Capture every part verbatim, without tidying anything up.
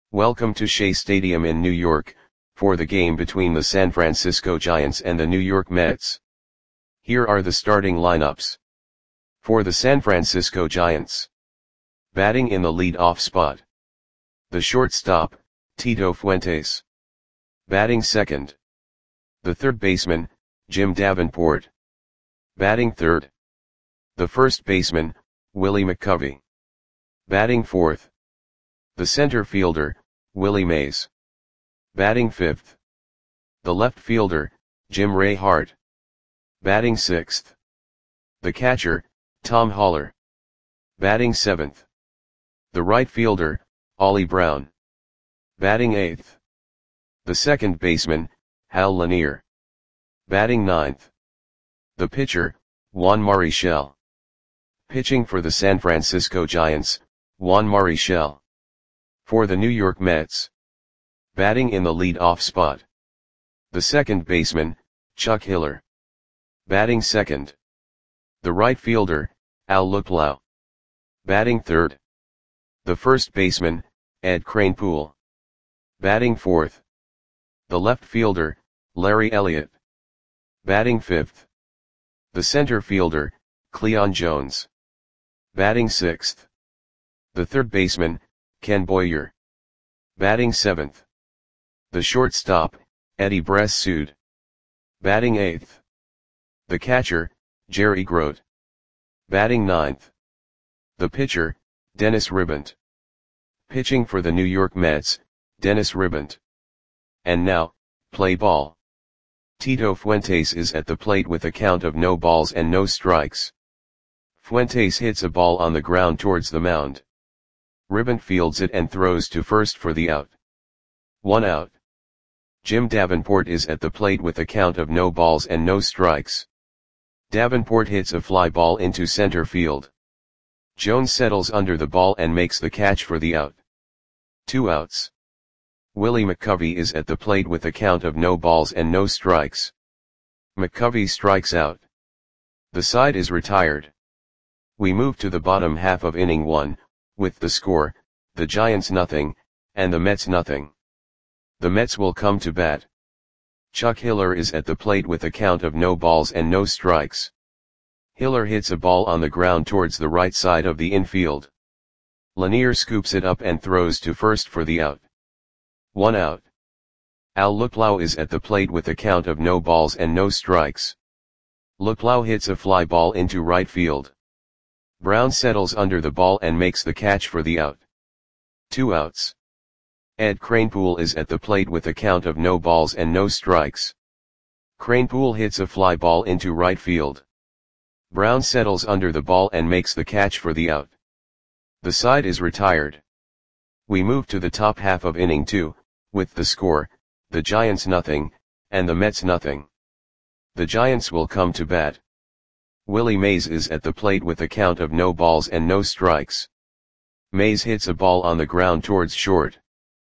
Welcome to Shea Stadium in New York, for the game between the San Francisco Giants and the New York Mets. Here are the starting lineups. For the San Francisco Giants. Batting in the lead-off spot. The shortstop, Tito Fuentes. Batting second. The third baseman, Jim Davenport. Batting third. The first baseman, Willie McCovey. Batting fourth. The center fielder, Willie Mays. Batting fifth. The left fielder, Jim Ray Hart. Batting sixth. The catcher, Tom Haller. Batting seventh. The right fielder, Ollie Brown. Batting eighth. The second baseman, Hal Lanier. Batting ninth. The pitcher, Juan Marichal. Pitching for the San Francisco Giants, Juan Marichal. For the New York Mets. Batting in the lead-off spot. The second baseman, Chuck Hiller. Batting second. The right fielder, Al Luplow. Batting third. The first baseman, Ed Kranepool. Batting fourth. The left fielder, Larry Elliott. Batting fifth. The center fielder, Cleon Jones. Batting sixth. The third baseman, Ken Boyer. Batting seventh. The shortstop, Eddie Bressud. Batting eighth. The catcher, Jerry Grote. Batting ninth. The pitcher, Dennis Ribant. Pitching for the New York Mets, Dennis Ribant. And now, play ball. Tito Fuentes is at the plate with a count of no balls and no strikes. Fuentes hits a ball on the ground towards the mound. Ribant fields it and throws to first for the out. One out. Jim Davenport is at the plate with a count of no balls and no strikes. Davenport hits a fly ball into center field. Jones settles under the ball and makes the catch for the out. Two outs. Willie McCovey is at the plate with a count of no balls and no strikes. McCovey strikes out. The side is retired. We move to the bottom half of inning one, with the score, the Giants nothing, and the Mets nothing. The Mets will come to bat. Chuck Hiller is at the plate with a count of no balls and no strikes. Hiller hits a ball on the ground towards the right side of the infield. Lanier scoops it up and throws to first for the out. One out. Al Luplow is at the plate with a count of no balls and no strikes. Luplow hits a fly ball into right field. Brown settles under the ball and makes the catch for the out. Two outs. Ed Kranepool is at the plate with a count of no balls and no strikes. Kranepool hits a fly ball into right field. Brown settles under the ball and makes the catch for the out. The side is retired. We move to the top half of inning two, with the score, the Giants nothing, and the Mets nothing. The Giants will come to bat. Willie Mays is at the plate with a count of no balls and no strikes. Mays hits a ball on the ground towards short.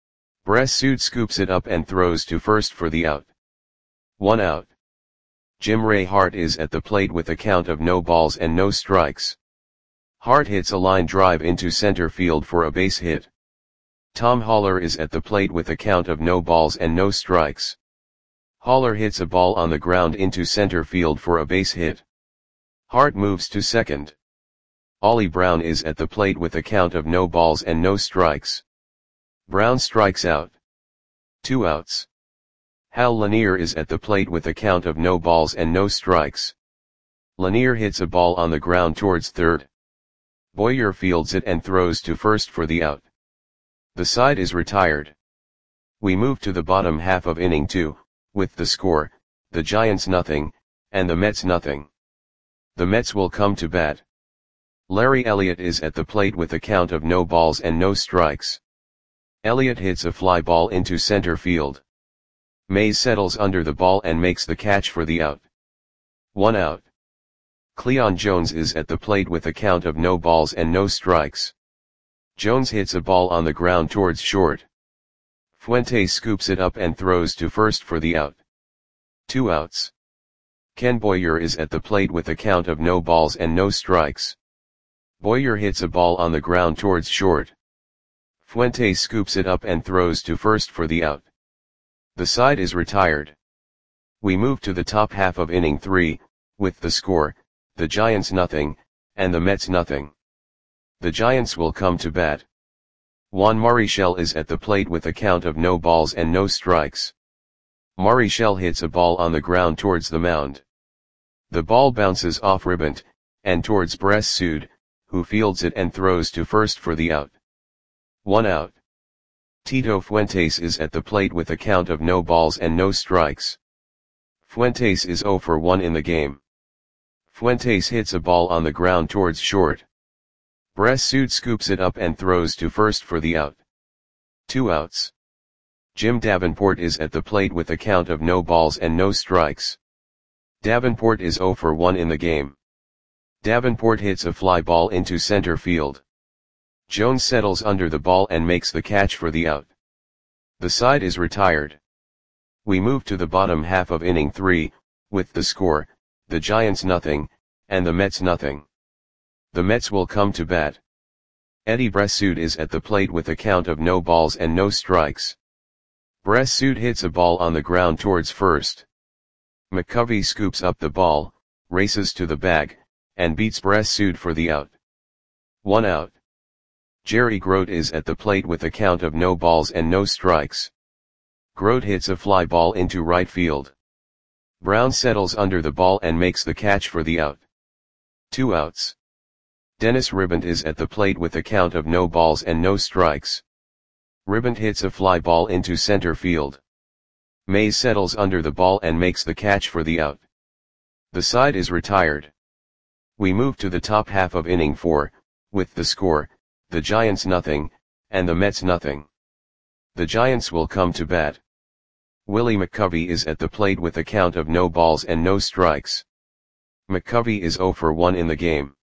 Bressud scoops it up and throws to first for the out. One out. Jim Ray Hart is at the plate with a count of no balls and no strikes. Hart hits a line drive into center field for a base hit. Tom Haller is at the plate with a count of no balls and no strikes. Haller hits a ball on the ground into center field for a base hit. Hart moves to second. Ollie Brown is at the plate with a count of no balls and no strikes. Brown strikes out. Two outs. Hal Lanier is at the plate with a count of no balls and no strikes. Lanier hits a ball on the ground towards third. Boyer fields it and throws to first for the out. The side is retired. We move to the bottom half of inning two, with the score, the Giants nothing, and the Mets nothing. The Mets will come to bat. Larry Elliott is at the plate with a count of no balls and no strikes. Elliott hits a fly ball into center field. Mays settles under the ball and makes the catch for the out. One out. Cleon Jones is at the plate with a count of no balls and no strikes. Jones hits a ball on the ground towards short. Fuentes scoops it up and throws to first for the out. Two outs. Ken Boyer is at the plate with a count of no balls and no strikes. Boyer hits a ball on the ground towards short. Fuentes scoops it up and throws to first for the out. The side is retired. We move to the top half of inning three, with the score, the Giants nothing, and the Mets nothing. The Giants will come to bat. Juan Marichal is at the plate with a count of no balls and no strikes. Marichal hits a ball on the ground towards the mound. The ball bounces off Ribant, and towards Bress Sood, who fields it and throws to first for the out. One out. Tito Fuentes is at the plate with a count of no balls and no strikes. Fuentes is zero for one in the game. Fuentes hits a ball on the ground towards short. Bress Sood scoops it up and throws to first for the out. Two outs. Jim Davenport is at the plate with a count of no balls and no strikes. Davenport is zero for one in the game. Davenport hits a fly ball into center field. Jones settles under the ball and makes the catch for the out. The side is retired. We move to the bottom half of inning three, with the score, the Giants nothing, and the Mets nothing. The Mets will come to bat. Eddie Bress Sood is at the plate with a count of no balls and no strikes. Bress Sood hits a ball on the ground towards first. McCovey scoops up the ball, races to the bag, and beats Bress Sood for the out. One out. Jerry Grote is at the plate with a count of no balls and no strikes. Grote hits a fly ball into right field. Brown settles under the ball and makes the catch for the out. Two outs. Dennis Ribant is at the plate with a count of no balls and no strikes. Ribant hits a fly ball into center field. Mays settles under the ball and makes the catch for the out. The side is retired. We move to the top half of inning four, with the score, the Giants nothing, and the Mets nothing. The Giants will come to bat. Willie McCovey is at the plate with a count of no balls and no strikes. McCovey is zero for one in the game.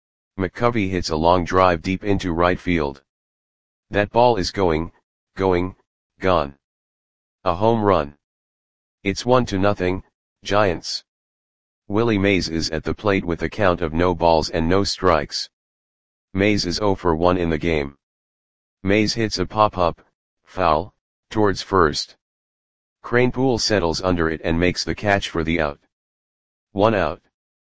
McCovey hits a long drive deep into right field. That ball is going, going, gone. A home run. It's one to nothing, Giants. Willie Mays is at the plate with a count of no balls and no strikes. Mays is zero for one in the game. Mays hits a pop-up, foul, towards first. Kranepool settles under it and makes the catch for the out. One out.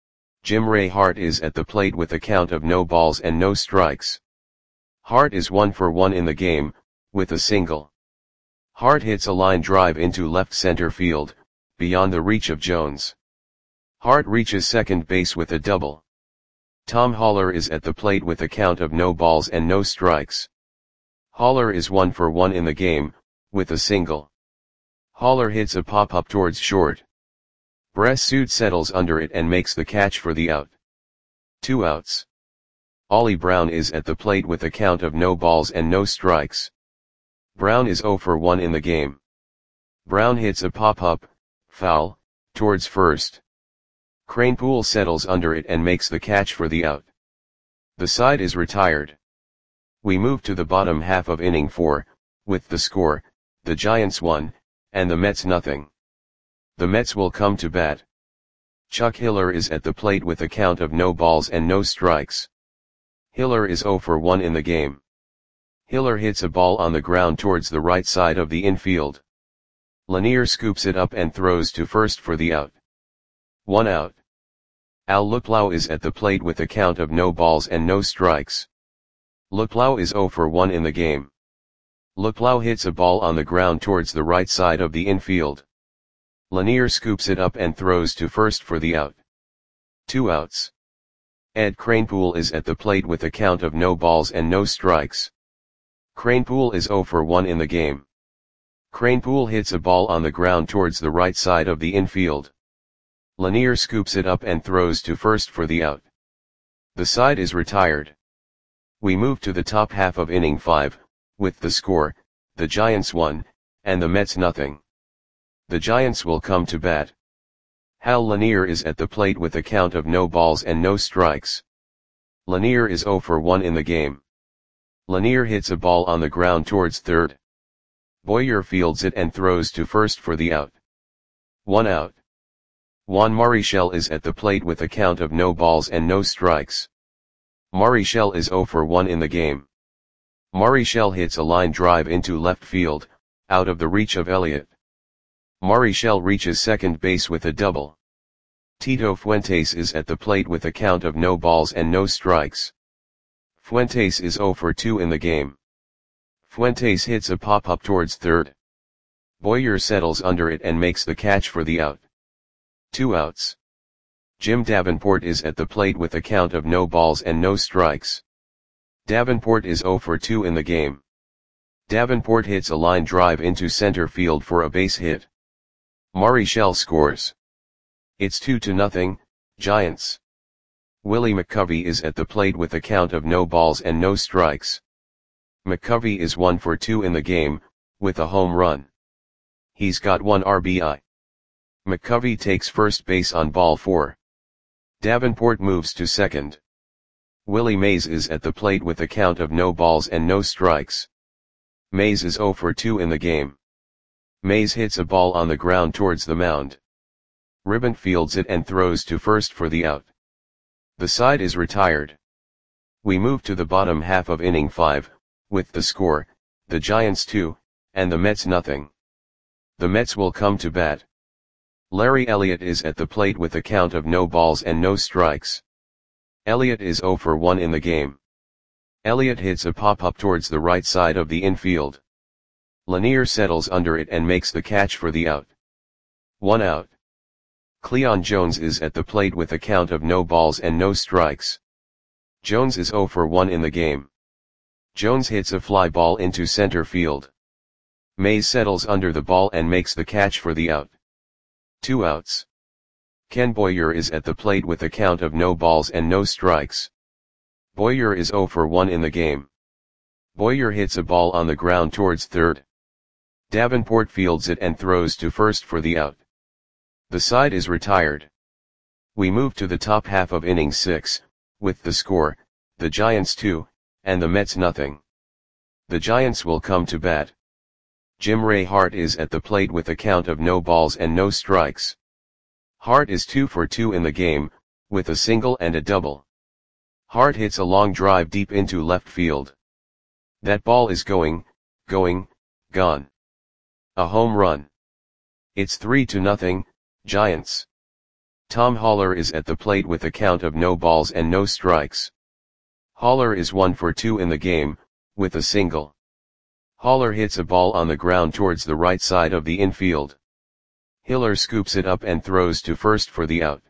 Jim Ray Hart is at the plate with a count of no balls and no strikes. Hart is one for one in the game, with a single. Hart hits a line drive into left center field, beyond the reach of Jones. Hart reaches second base with a double. Tom Haller is at the plate with a count of no balls and no strikes. Haller is one for one in the game, with a single. Haller hits a pop-up towards short. Bress Sood settles under it and makes the catch for the out. Two outs. Ollie Brown is at the plate with a count of no balls and no strikes. Brown is zero for one in the game. Brown hits a pop-up, foul, towards first. Kranepool settles under it and makes the catch for the out. The side is retired. We move to the bottom half of inning four, with the score, the Giants one, and the Mets nothing. The Mets will come to bat. Chuck Hiller is at the plate with a count of no balls and no strikes. Hiller is zero for one in the game. Hiller hits a ball on the ground towards the right side of the infield. Lanier scoops it up and throws to first for the out. One out. Al Luplow is at the plate with a count of no balls and no strikes. Luplow is zero for one in the game. Luplow hits a ball on the ground towards the right side of the infield. Lanier scoops it up and throws to first for the out. Two outs. Ed Kranepool is at the plate with a count of no balls and no strikes. Kranepool is zero for one in the game. Kranepool hits a ball on the ground towards the right side of the infield. Lanier scoops it up and throws to first for the out. The side is retired. We move to the top half of inning five, with the score, the Giants one, and the Mets nothing. The Giants will come to bat. Hal Lanier is at the plate with a count of no balls and no strikes. Lanier is zero for one in the game. Lanier hits a ball on the ground towards third. Boyer fields it and throws to first for the out. One out. Juan Marichal is at the plate with a count of no balls and no strikes. Marichal is zero for one in the game. Marichal hits a line drive into left field, out of the reach of Elliott. Marichal reaches second base with a double. Tito Fuentes is at the plate with a count of no balls and no strikes. Fuentes is oh for two in the game. Fuentes hits a pop-up towards third. Boyer settles under it and makes the catch for the out. Two outs. Jim Davenport is at the plate with a count of no balls and no strikes. Davenport is oh for two in the game. Davenport hits a line drive into center field for a base hit. Marichal scores. It's two to nothing, Giants. Willie McCovey is at the plate with a count of no balls and no strikes. McCovey is one for two in the game, with a home run. He's got one R B I. McCovey takes first base on ball four. Davenport moves to second. Willie Mays is at the plate with a count of no balls and no strikes. Mays is oh for two in the game. Mays hits a ball on the ground towards the mound. Ribbon fields it and throws to first for the out. The side is retired. We move to the bottom half of inning five, with the score, the Giants two, and the Mets nothing. The Mets will come to bat. Larry Elliott is at the plate with a count of no balls and no strikes. Elliott is oh for one in the game. Elliott hits a pop-up towards the right side of the infield. Lanier settles under it and makes the catch for the out. One out. Cleon Jones is at the plate with a count of no balls and no strikes. Jones is oh for one in the game. Jones hits a fly ball into center field. Mays settles under the ball and makes the catch for the out. Two outs. Ken Boyer is at the plate with a count of no balls and no strikes. Boyer is oh for one in the game. Boyer hits a ball on the ground towards third. Davenport fields it and throws to first for the out. The side is retired. We move to the top half of inning six, with the score, the Giants two, and the Mets nothing. The Giants will come to bat. Jim Ray Hart is at the plate with a count of no balls and no strikes. Hart is two for two in the game, with a single and a double. Hart hits a long drive deep into left field. That ball is going, going, gone. A home run. It's three to nothing, Giants. Tom Haller is at the plate with a count of no balls and no strikes. Haller is one for two in the game, with a single. Haller hits a ball on the ground towards the right side of the infield. Hiller scoops it up and throws to first for the out.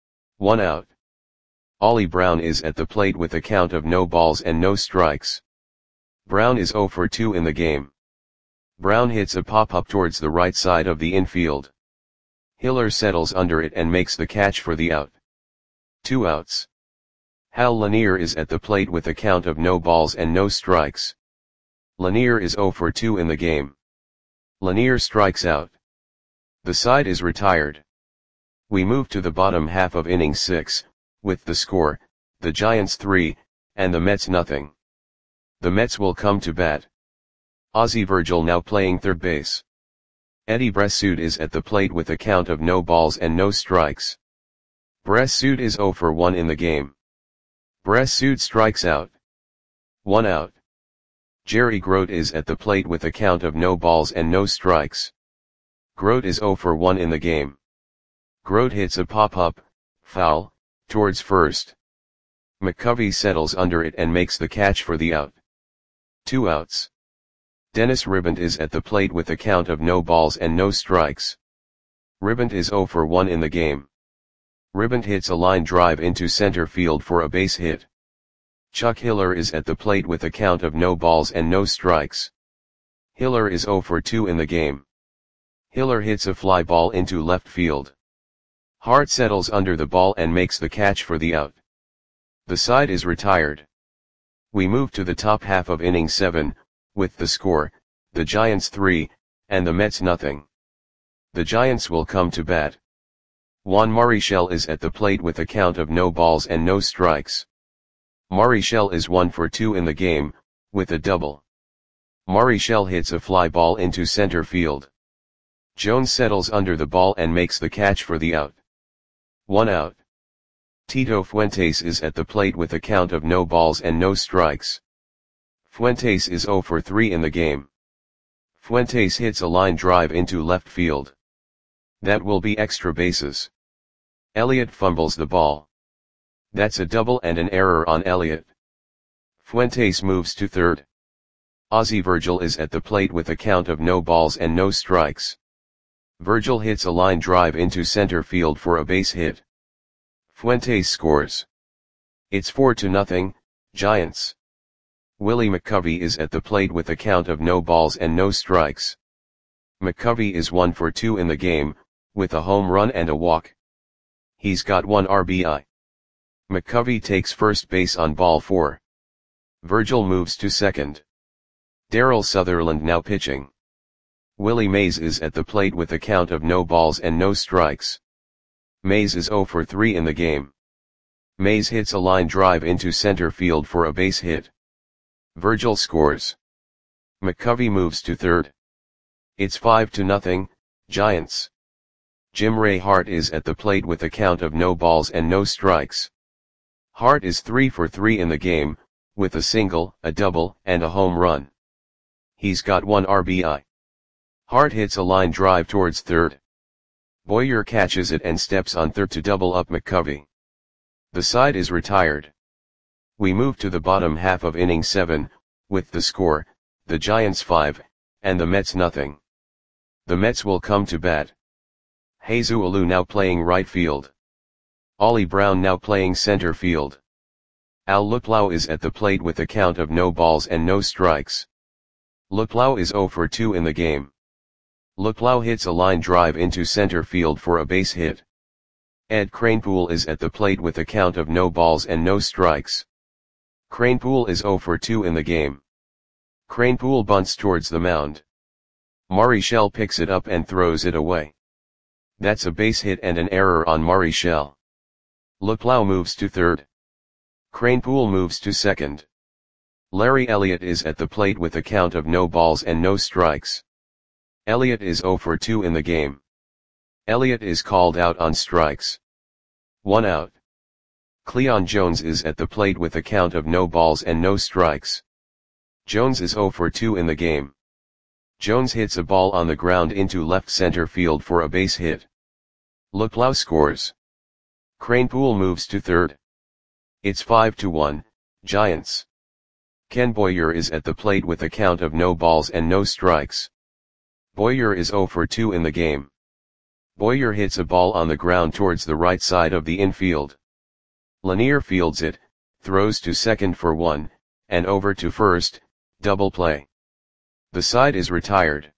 One out. Ollie Brown is at the plate with a count of no balls and no strikes. Brown is oh for two in the game. Brown hits a pop-up towards the right side of the infield. Hiller settles under it and makes the catch for the out. Two outs. Hal Lanier is at the plate with a count of no balls and no strikes. Lanier is oh for two in the game. Lanier strikes out. The side is retired. We move to the bottom half of inning six, with the score, the Giants three, and the Mets nothing. The Mets will come to bat. Ozzie Virgil now playing third base. Eddie Bressoud is at the plate with a count of no balls and no strikes. Bressoud is oh for one in the game. Bressoud strikes out. One out. Jerry Grote is at the plate with a count of no balls and no strikes. Grote is oh for one in the game. Grote hits a pop-up, foul, towards first. McCovey settles under it and makes the catch for the out. Two outs. Dennis Ribbant is at the plate with a count of no balls and no strikes. Ribbant is oh for one in the game. Ribbant hits a line drive into center field for a base hit. Chuck Hiller is at the plate with a count of no balls and no strikes. Hiller is oh for two in the game. Hiller hits a fly ball into left field. Hart settles under the ball and makes the catch for the out. The side is retired. We move to the top half of inning seven, with the score, the Giants three, and the Mets nothing. The Giants will come to bat. Juan Marichal is at the plate with a count of no balls and no strikes. Marichal is one for two in the game, with a double. Marichal hits a fly ball into center field. Jones settles under the ball and makes the catch for the out. One out. Tito Fuentes is at the plate with a count of no balls and no strikes. Fuentes is zero for three in the game. Fuentes hits a line drive into left field. That will be extra bases. Elliott fumbles the ball. That's a double and an error on Elliott. Fuentes moves to third. Ozzie Virgil is at the plate with a count of no balls and no strikes. Virgil hits a line drive into center field for a base hit. Fuentes scores. It's four to nothing, Giants. Willie McCovey is at the plate with a count of no balls and no strikes. McCovey is one for two in the game, with a home run and a walk. He's got one R B I. McCovey takes first base on ball four. Virgil moves to second. Darryl Sutherland now pitching. Willie Mays is at the plate with a count of no balls and no strikes. Mays is zero for three in the game. Mays hits a line drive into center field for a base hit. Virgil scores. McCovey moves to third. It's five to nothing, Giants. Jim Ray Hart is at the plate with a count of no balls and no strikes. Hart is three for three in the game, with a single, a double, and a home run. He's got one R B I. Hart hits a line drive towards third. Boyer catches it and steps on third to double up McCovey. The side is retired. We move to the bottom half of inning seven, with the score, the Giants five, and the Mets nothing. The Mets will come to bat. Jesus Alou now playing right field. Ollie Brown now playing center field. Al Luplow is at the plate with a count of no balls and no strikes. Luplow is zero for two in the game. Luplow hits a line drive into center field for a base hit. Ed Kranepool is at the plate with a count of no balls and no strikes. Kranepool is zero for two in the game. Kranepool bunts towards the mound. Marichal picks it up and throws it away. That's a base hit and an error on Marichal. Luplow moves to third. Kranepool moves to second. Larry Elliott is at the plate with a count of no balls and no strikes. Elliott is zero for two in the game. Elliott is called out on strikes. One out. Cleon Jones is at the plate with a count of no balls and no strikes. Jones is zero for two in the game. Jones hits a ball on the ground into left center field for a base hit. Luplow scores. Kranepool moves to third. It's five to one, Giants. Ken Boyer is at the plate with a count of no balls and no strikes. Boyer is zero for two in the game. Boyer hits a ball on the ground towards the right side of the infield. Lanier fields it, throws to second for one, and over to first, double play. The side is retired.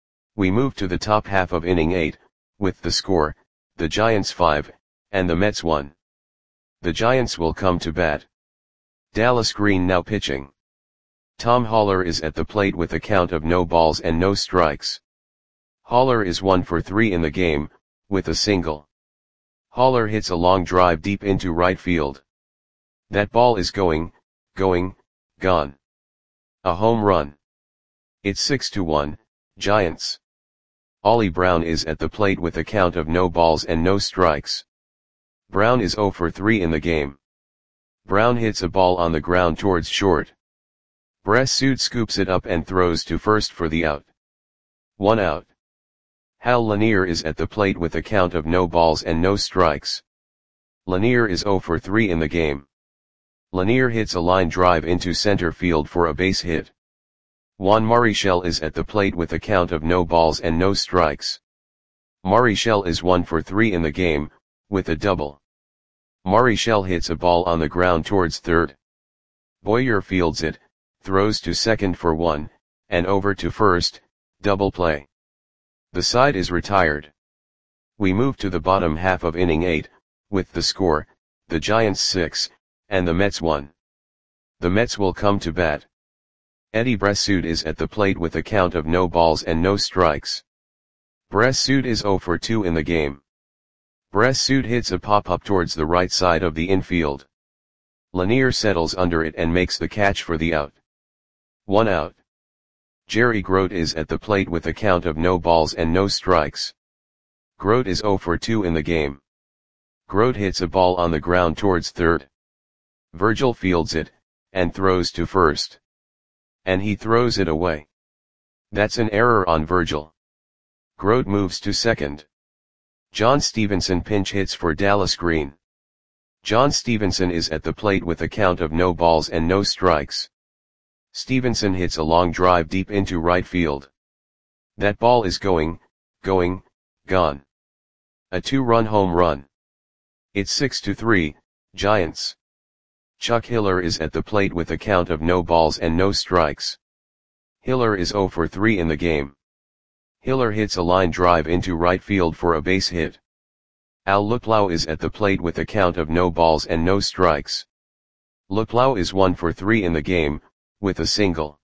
We move to the top half of inning eight, with the score, the Giants five, and the Mets one. The Giants will come to bat. Dallas Green now pitching. Tom Haller is at the plate with a count of no balls and no strikes. Haller is one for three in the game, with a single. Haller hits a long drive deep into right field. That ball is going, going, gone. A home run. It's six to one, Giants. Ollie Brown is at the plate with a count of no balls and no strikes. Brown is zero for three in the game. Brown hits a ball on the ground towards short. Bressud scoops it up and throws to first for the out. One out. Hal Lanier is at the plate with a count of no balls and no strikes. Lanier is zero for three in the game. Lanier hits a line drive into center field for a base hit. Juan Marichal is at the plate with a count of no balls and no strikes. Marichal is one for three in the game, with a double. Marichal hits a ball on the ground towards third. Boyer fields it, throws to second for one, and over to first, double play. The side is retired. We move to the bottom half of inning eight, with the score, the Giants six, and the Mets one. The Mets will come to bat. Eddie Bressud is at the plate with a count of no balls and no strikes. Bressud is zero for two in the game. Bressud hits a pop-up towards the right side of the infield. Lanier settles under it and makes the catch for the out. One out. Jerry Grote is at the plate with a count of no balls and no strikes. Grote is zero for two in the game. Grote hits a ball on the ground towards third. Virgil fields it, and throws to first. And he throws it away. That's an error on Virgil. Grote moves to second. John Stevenson pinch hits for Dallas Green. John Stevenson is at the plate with a count of no balls and no strikes. Stevenson hits a long drive deep into right field. That ball is going, going, gone. A two-run home run. It's six to three, Giants. Chuck Hiller is at the plate with a count of no balls and no strikes. Hiller is zero for three in the game. Hiller hits a line drive into right field for a base hit. Al Luplow is at the plate with a count of no balls and no strikes. Luplow is one for three in the game, with a single.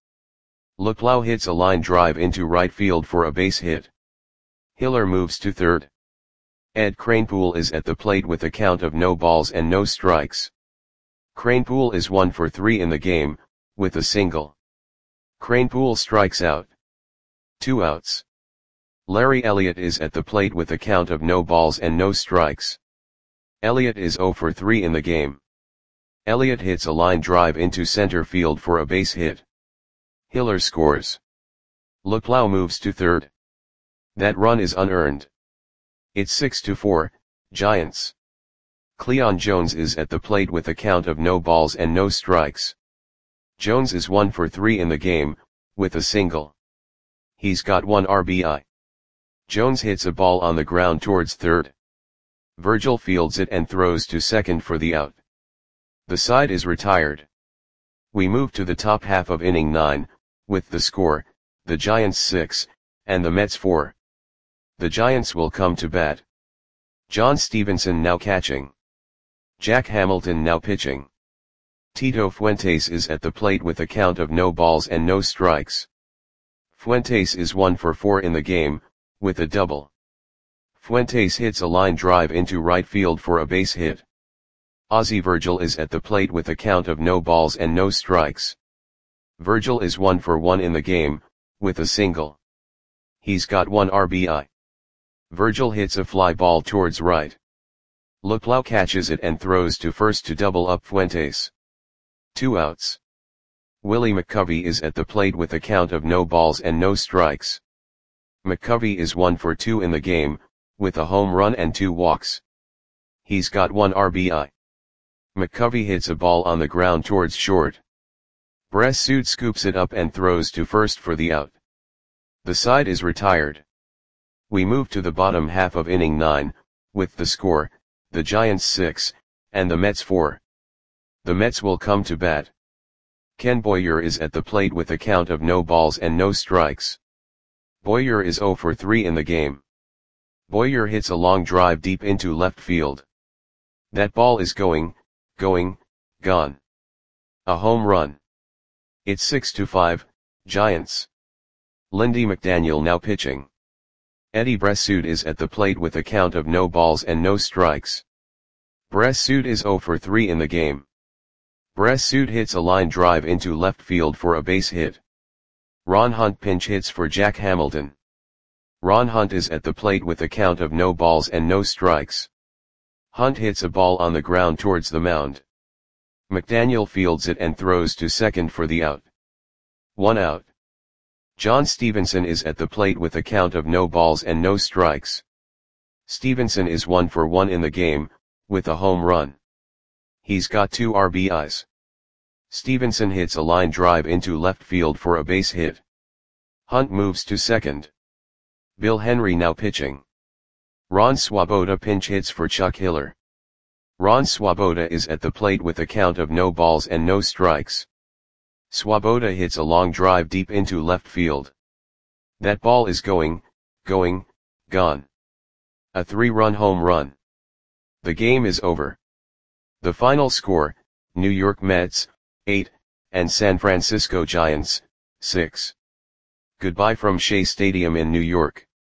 Luplow hits a line drive into right field for a base hit. Hiller moves to third. Ed Kranepool is at the plate with a count of no balls and no strikes. Kranepool is one for three in the game, with a single. Kranepool strikes out. Two outs. Larry Elliott is at the plate with a count of no balls and no strikes. Elliott is zero for three in the game. Elliott hits a line drive into center field for a base hit. Hiller scores. Luplow moves to third. That run is unearned. It's six to four, Giants. Cleon Jones is at the plate with a count of no balls and no strikes. Jones is one for three in the game, with a single. He's got one R B I. Jones hits a ball on the ground towards third. Virgil fields it and throws to second for the out. The side is retired. We move to the top half of inning nine, with the score, the Giants six, and the Mets four. The Giants will come to bat. John Stevenson now catching. Jack Hamilton now pitching. Tito Fuentes is at the plate with a count of no balls and no strikes. Fuentes is one for four in the game, with a double. Fuentes hits a line drive into right field for a base hit. Ozzie Virgil is at the plate with a count of no balls and no strikes. Virgil is one for one in the game, with a single. He's got one R B I. Virgil hits a fly ball towards right. Luplow catches it and throws to first to double up Fuentes. Two outs. Willie McCovey is at the plate with a count of no balls and no strikes. McCovey is one for two in the game, with a home run and two walks. He's got one R B I. McCovey hits a ball on the ground towards short. Bressud scoops it up and throws to first for the out. The side is retired. We move to the bottom half of inning nine, with the score, the Giants six, and the Mets four. The Mets will come to bat. Ken Boyer is at the plate with a count of no balls and no strikes. Boyer is zero for three in the game. Boyer hits a long drive deep into left field. That ball is going, going, gone. A home run. It's six to five, Giants. Lindy McDaniel now pitching. Eddie Bressud is at the plate with a count of no balls and no strikes. Bressud is zero for three in the game. Bressud hits a line drive into left field for a base hit. Ron Hunt pinch hits for Jack Hamilton. Ron Hunt is at the plate with a count of no balls and no strikes. Hunt hits a ball on the ground towards the mound. McDaniel fields it and throws to second for the out. One out. John Stevenson is at the plate with a count of no balls and no strikes. Stevenson is one for one in the game, with a home run. He's got two R B Is. Stevenson hits a line drive into left field for a base hit. Hunt moves to second. Bill Henry now pitching. Ron Swoboda pinch hits for Chuck Hiller. Ron Swoboda is at the plate with a count of no balls and no strikes. Swoboda hits a long drive deep into left field. That ball is going, going, gone. A three-run home run. The game is over. The final score, New York Mets, eight, and San Francisco Giants, six. Goodbye from Shea Stadium in New York.